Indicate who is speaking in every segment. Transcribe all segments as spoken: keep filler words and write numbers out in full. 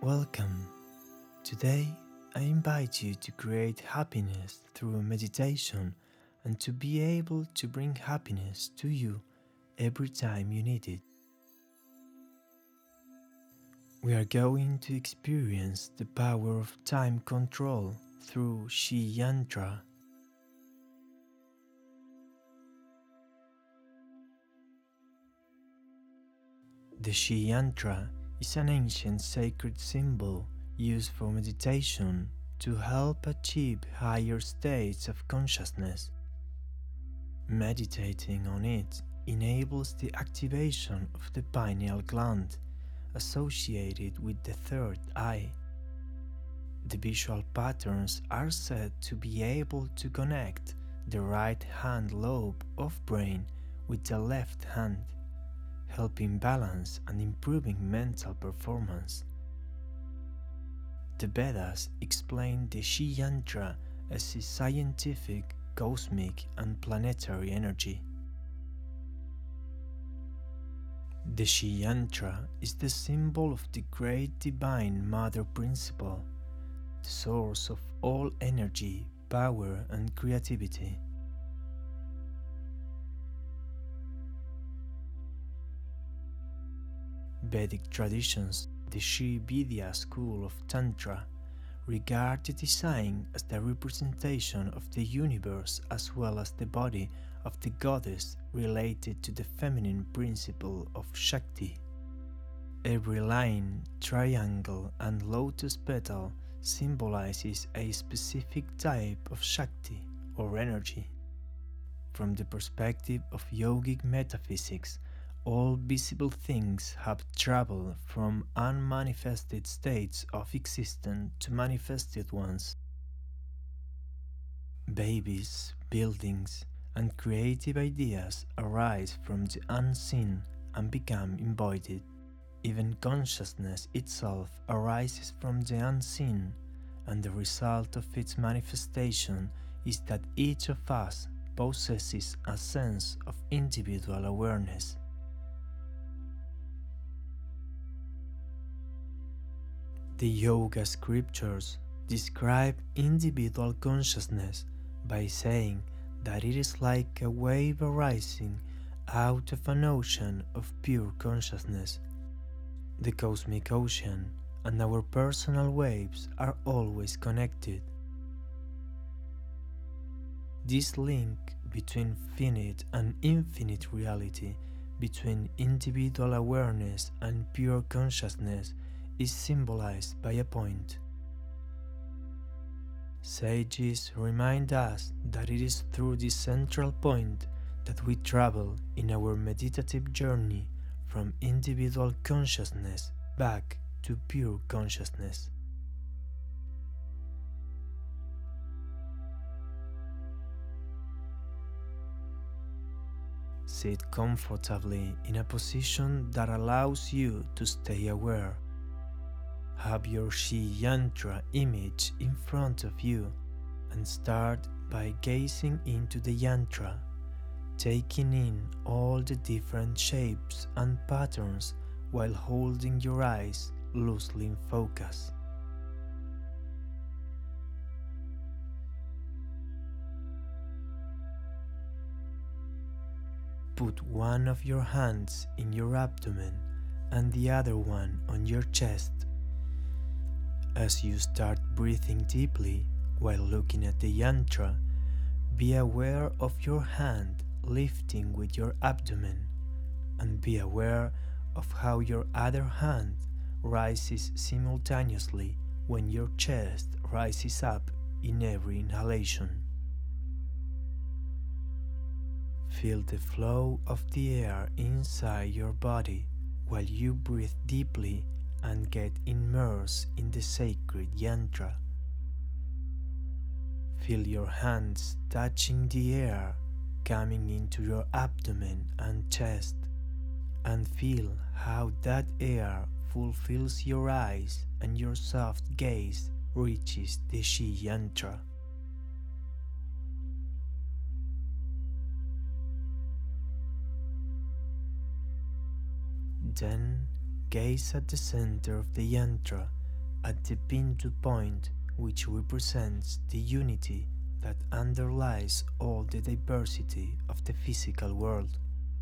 Speaker 1: Welcome. Today, I invite you to create happiness through meditation and to be able to bring happiness to you every time you need it. We are going to experience the power of time control through Shi Yantra. The Shi Yantra is an ancient sacred symbol used for meditation to help achieve higher states of consciousness. Meditating on it enables the activation of the pineal gland associated with the third eye. The visual patterns are said to be able to connect the right hand lobe of brain with the left hand, helping balance and improving mental performance. The Vedas explain the Shi Yantra as a scientific, cosmic, and planetary energy. The Shi Yantra is the symbol of the great divine mother principle, the source of all energy, power, and creativity. Vedic traditions, the Sri Vidya school of Tantra, regard the design as the representation of the universe as well as the body of the goddess related to the feminine principle of Shakti. Every line, triangle, and lotus petal symbolizes a specific type of Shakti or energy. From the perspective of yogic metaphysics, all visible things have traveled from unmanifested states of existence to manifested ones. Babies, buildings, and creative ideas arise from the unseen and become embodied. Even consciousness itself arises from the unseen, and the result of its manifestation is that each of us possesses a sense of individual awareness. The Yoga scriptures describe individual consciousness by saying that it is like a wave arising out of an ocean of pure consciousness. The cosmic ocean and our personal waves are always connected. This link between finite and infinite reality, between individual awareness and pure consciousness, is symbolized by a point. Sages remind us that it is through this central point that we travel in our meditative journey from individual consciousness back to pure consciousness. Sit comfortably in a position that allows you to stay aware. Have your Shi Yantra image in front of you and start by gazing into the yantra, taking in all the different shapes and patterns while holding your eyes loosely in focus. Put one of your hands in your abdomen and the other one on your chest. As you start breathing deeply while looking at the yantra, be aware of your hand lifting with your abdomen, and be aware of how your other hand rises simultaneously when your chest rises up in every inhalation. Feel the flow of the air inside your body while you breathe deeply and get immersed in the sacred yantra. Feel your hands touching the air coming into your abdomen and chest, and feel how that air fulfills your eyes and your soft gaze reaches the Shi Yantra. Then gaze at the center of the yantra at the Bindu point, which represents the unity that underlies all the diversity of the physical world.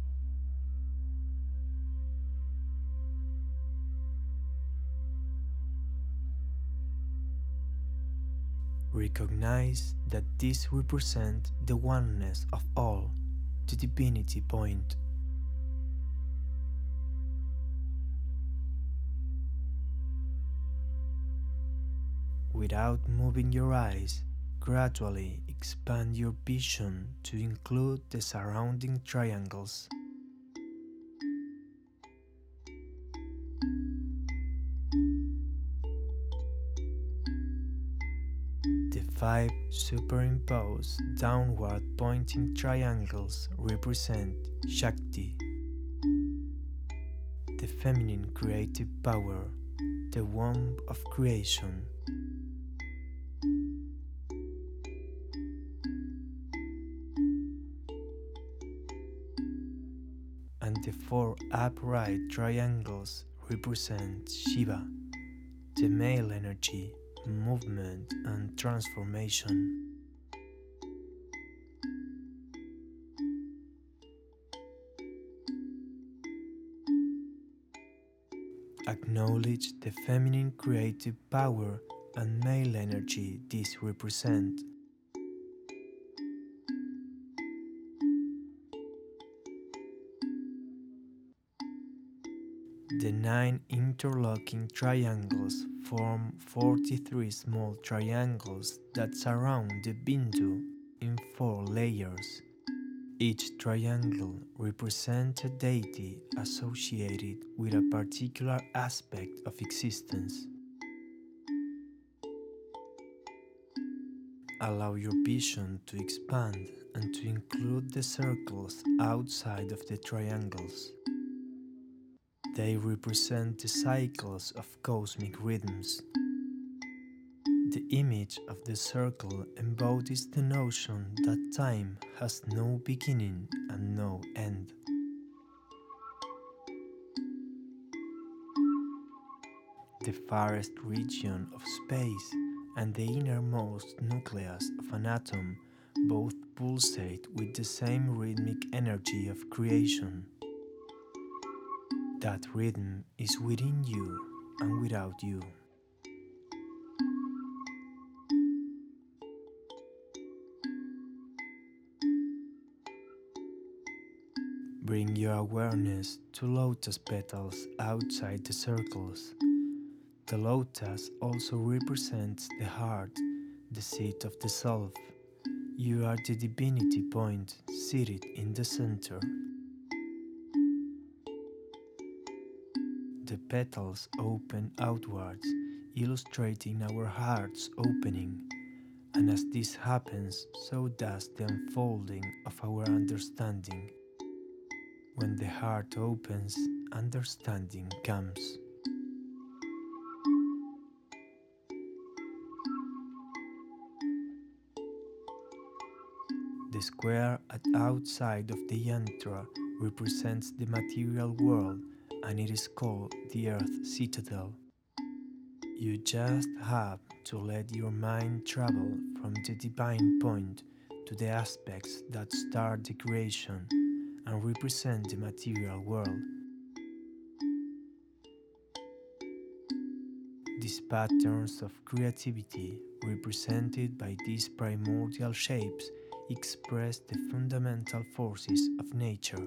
Speaker 1: Recognize that this represents the oneness of all, the divinity point. Without moving your eyes, gradually expand your vision to include the surrounding triangles. The five superimposed downward pointing triangles represent Shakti, the feminine creative power, the womb of creation. And the four upright triangles represent Shiva, the male energy, movement and transformation. Acknowledge the feminine creative power and male energy these represent. The nine interlocking triangles form forty-three small triangles that surround the Bindu in four layers. Each triangle represents a deity associated with a particular aspect of existence. Allow your vision to expand and to include the circles outside of the triangles. They represent the cycles of cosmic rhythms. The image of the circle embodies the notion that time has no beginning and no end. The farthest region of space and the innermost nucleus of an atom both pulsate with the same rhythmic energy of creation. That rhythm is within you and without you. Bring your awareness to lotus petals outside the circles. The lotus also represents the heart, the seat of the self. You are the divinity point seated in the center. The petals open outwards, illustrating our heart's opening, and as this happens, so does the unfolding of our understanding. When the heart opens, understanding comes. The square at outside of the yantra represents the material world, and it is called the Earth Citadel. You just have to let your mind travel from the divine point to the aspects that start the creation and represent the material world. These patterns of creativity, represented by these primordial shapes, express the fundamental forces of nature.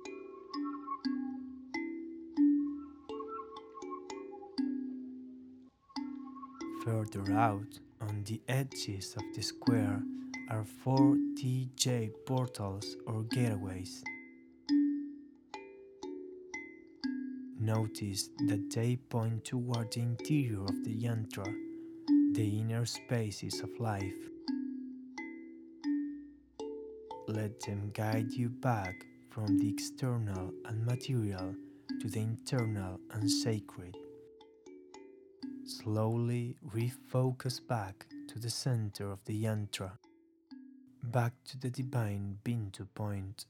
Speaker 1: Further out, on the edges of the square, are four T-shaped portals or gateways. Notice that they point toward the interior of the yantra, the inner spaces of life. Let them guide you back from the external and material to the internal and sacred. Slowly refocus back to the center of the yantra, back to the divine Bindu point.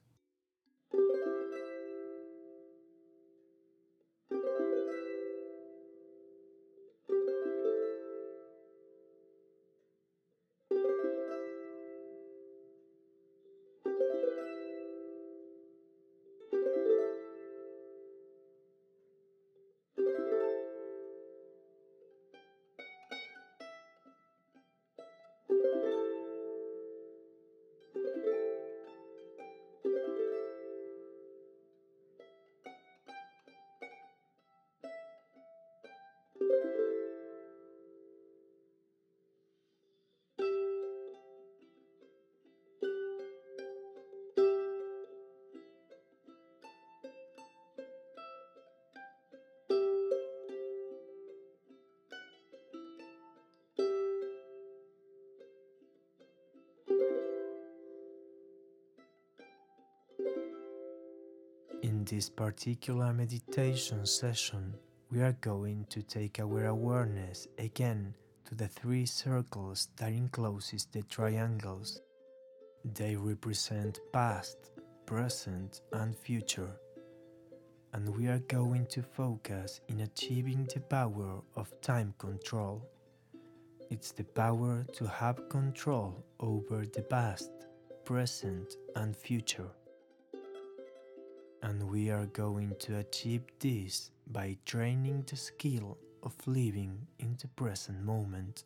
Speaker 1: this particular meditation session, we are going to take our awareness again to the three circles that encloses the triangles. They represent past, present, and future. And we are going to focus in achieving the power of time control. It's the power to have control over the past, present, and future. And we are going to achieve this by training the skill of living in the present moment.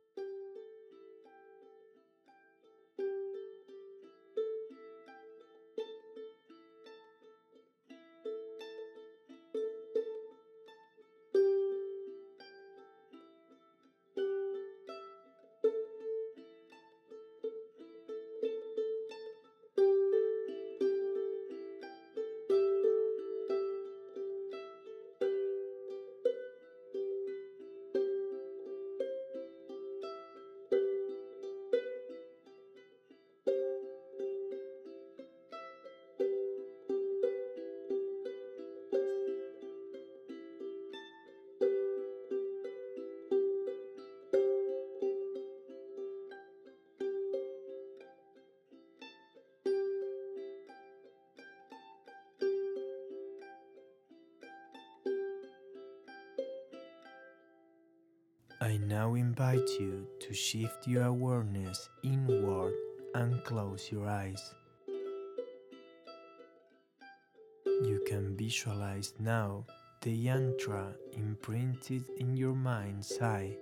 Speaker 1: I now invite you to shift your awareness inward and close your eyes. You can visualize now the yantra imprinted in your mind's eye.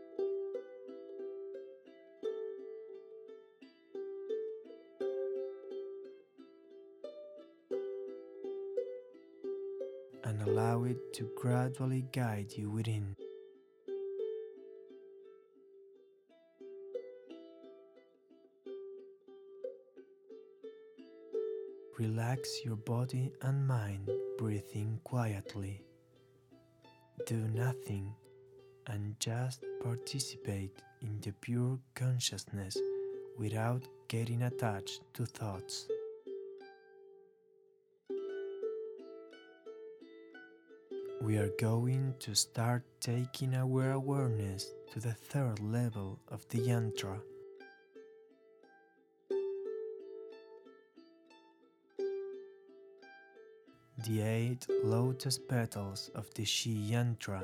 Speaker 1: And allow it to gradually guide you within. Relax your body and mind, breathing quietly. Do nothing and just participate in the pure consciousness without getting attached to thoughts. We are going to start taking our awareness to the third level of the yantra. The eight lotus petals of the Shi Yantra,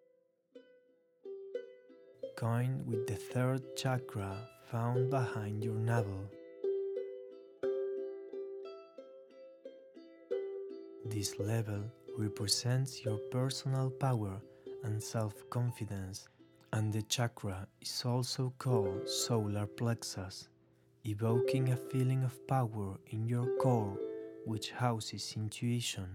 Speaker 1: coined with the third chakra found behind your navel. This level represents your personal power and self-confidence, and the chakra is also called solar plexus, evoking a feeling of power in your core which houses intuition.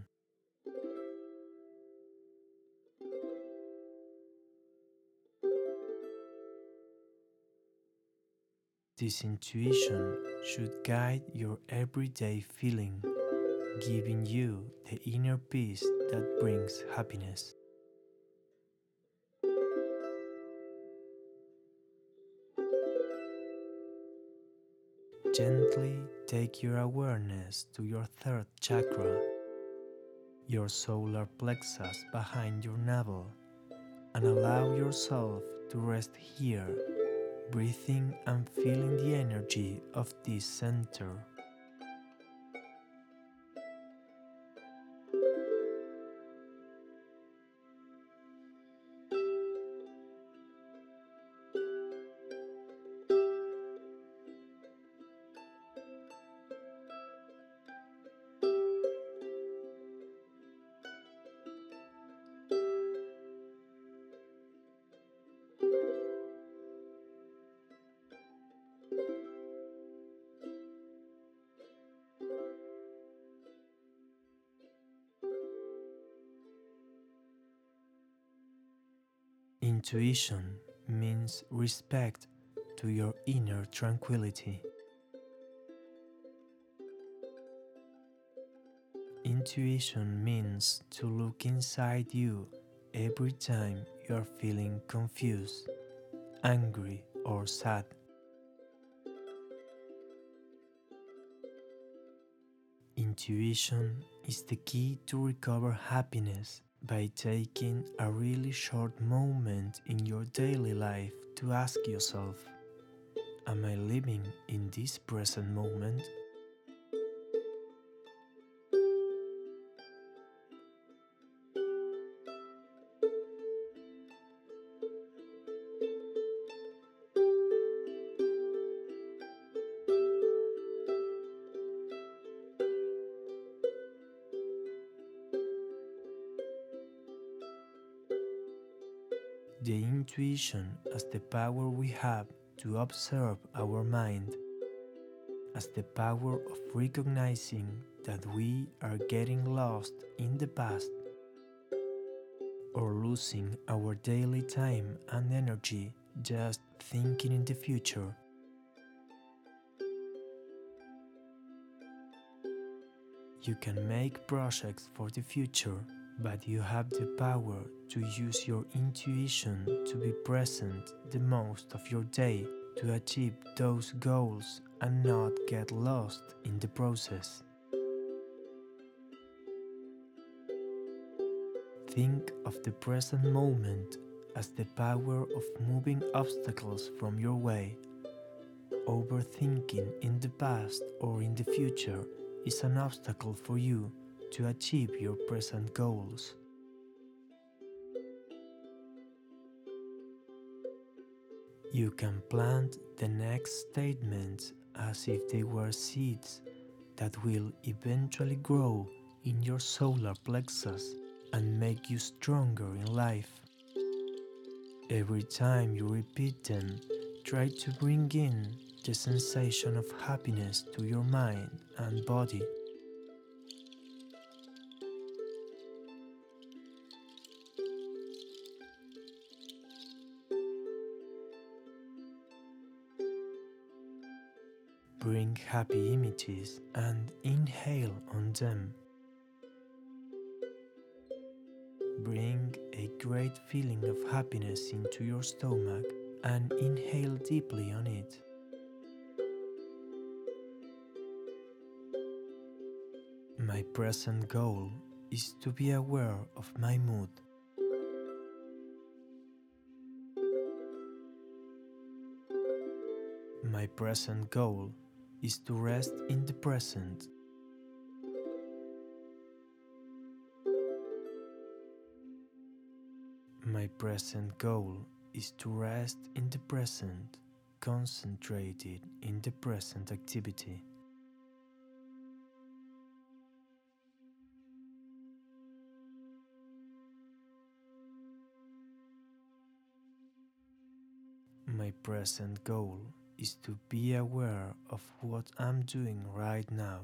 Speaker 1: This intuition should guide your everyday feeling, giving you the inner peace that brings happiness. Gently take your awareness to your third chakra, your solar plexus behind your navel, and allow yourself to rest here, breathing and feeling the energy of this center. Intuition means respect to your inner tranquility. Intuition means to look inside you every time you are feeling confused, angry, or sad. Intuition is the key to recover happiness by taking a really short moment in your daily life to ask yourself, am I living in this present moment? The intuition as the power we have to observe our mind, as the power of recognizing that we are getting lost in the past or losing our daily time and energy just thinking in the future. You can make projects for the future, but you have the power to use your intuition to be present the most of your day to achieve those goals and not get lost in the process. Think of the present moment as the power of moving obstacles from your way. Overthinking in the past or in the future is an obstacle for you to achieve your present goals. You can plant the next statements as if they were seeds that will eventually grow in your solar plexus and make you stronger in life. Every time you repeat them, try to bring in the sensation of happiness to your mind and body. Bring happy images and inhale on them. Bring a great feeling of happiness into your stomach and inhale deeply on it. My present goal is to be aware of my mood. My present goal is to rest in the present. My present goal is to rest in the present, concentrated in the present activity. My present goal is to be aware of what I'm doing right now.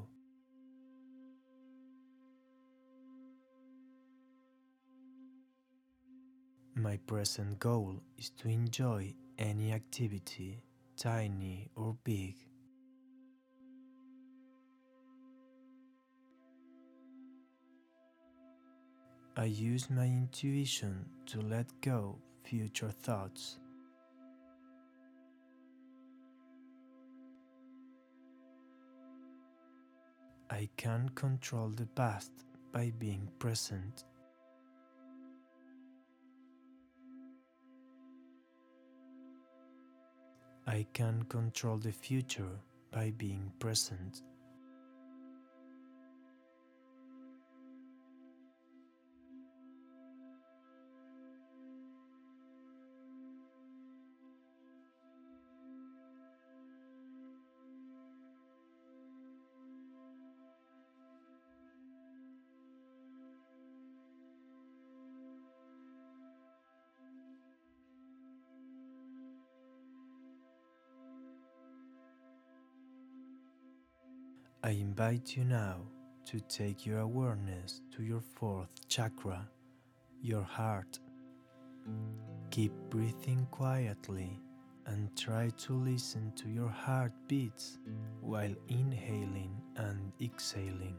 Speaker 1: My present goal is to enjoy any activity, tiny or big. I use my intuition to let go future thoughts. I can't control the past by being present. I can control the future by being present. I invite you now to take your awareness to your fourth chakra, your heart. Keep breathing quietly and try to listen to your heartbeats while inhaling and exhaling.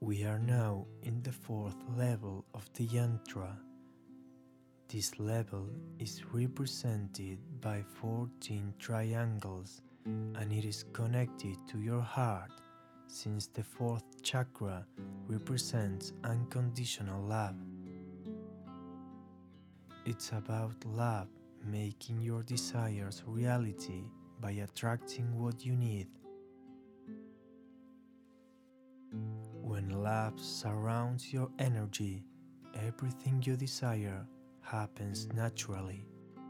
Speaker 1: We are now in the fourth level of the yantra. This level is represented by fourteen triangles and it is connected to your heart since the fourth chakra represents unconditional love. It's about love making your desires reality by attracting what you need. When love surrounds your energy, everything you desire happens naturally.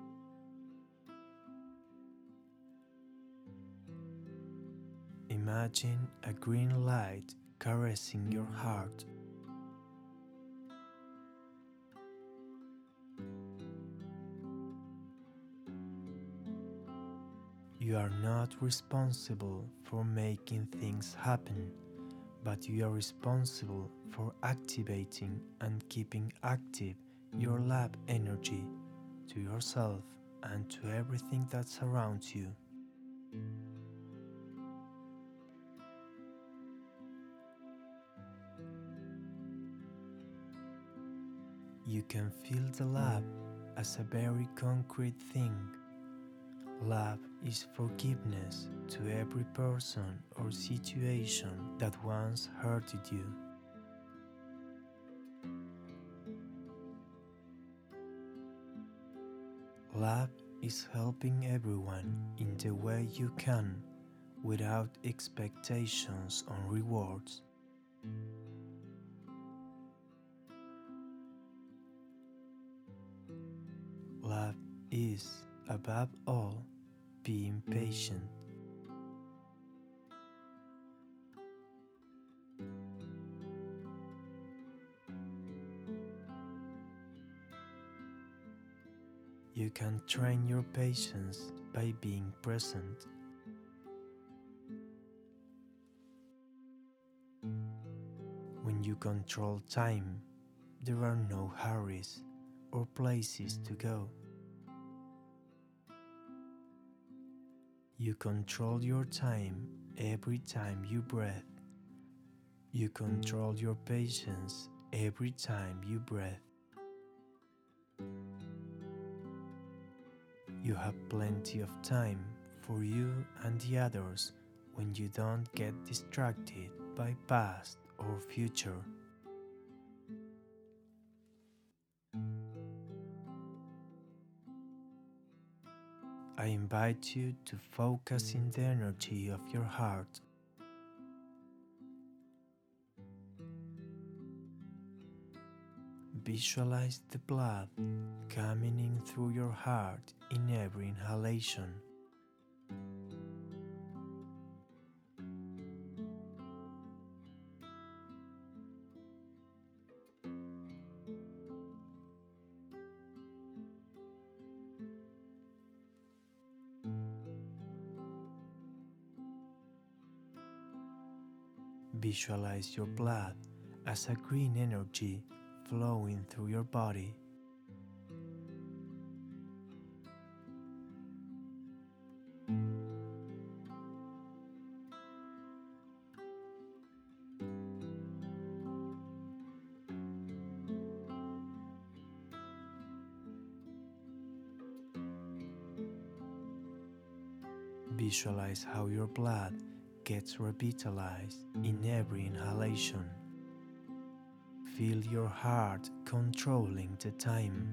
Speaker 1: Imagine a green light caressing your heart. You are not responsible for making things happen, but you are responsible for activating and keeping active your love energy to yourself and to everything that surrounds you. You can feel the love as a very concrete thing. Love is forgiveness to every person or situation that once hurted you. Love is helping everyone in the way you can without expectations on rewards. Love is, above all, being patient. You can train your patience by being present. When you control time, there are no hurries or places to go. You control your time every time you breathe. You control your patience every time you breathe. You have plenty of time for you and the others when you don't get distracted by past or future. I invite you to focus in the energy of your heart. Visualize the blood coming in through your heart in every inhalation. Visualize your blood as a green energy flowing through your body. Visualize how your blood gets revitalized in every inhalation. Feel your heart controlling the time.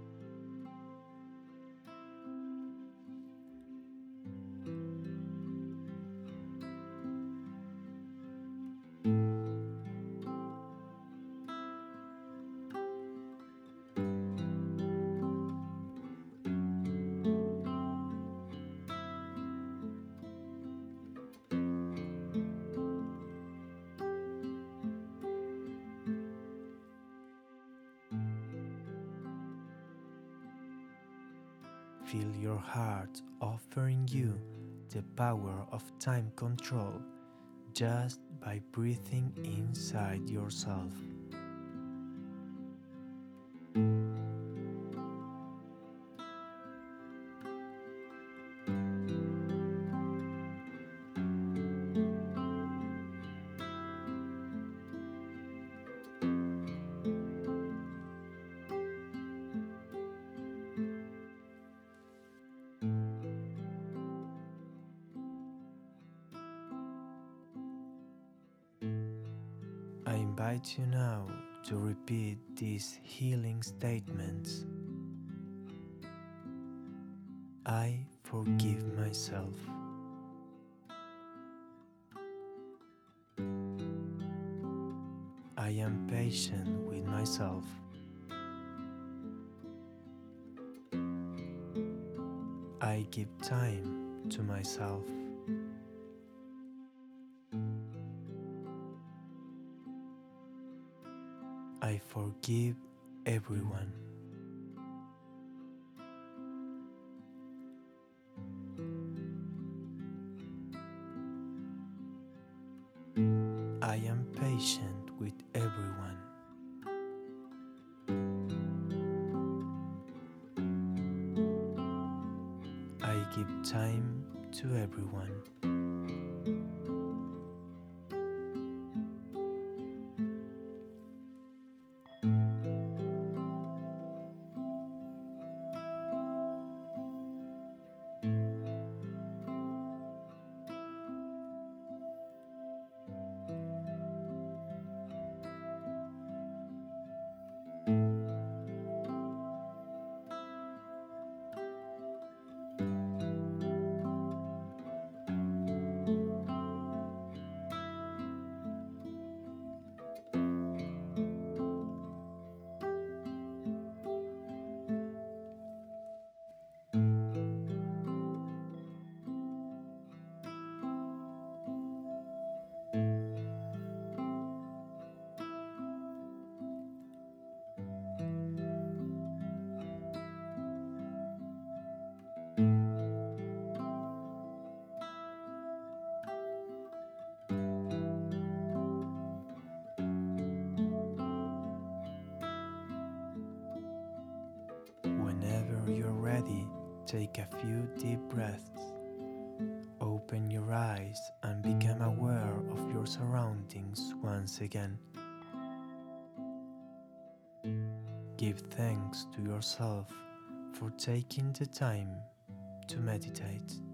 Speaker 1: Feel your heart offering you the power of time control just by breathing inside yourself. invite you now to repeat these healing statements. I forgive myself. I am patient with myself. I give time to myself. I forgive everyone. I am patient with everyone. I give time to everyone. Whenever you're ready, take a few deep breaths. Open your eyes and become aware of your surroundings once again. Give thanks to yourself for taking the time to meditate.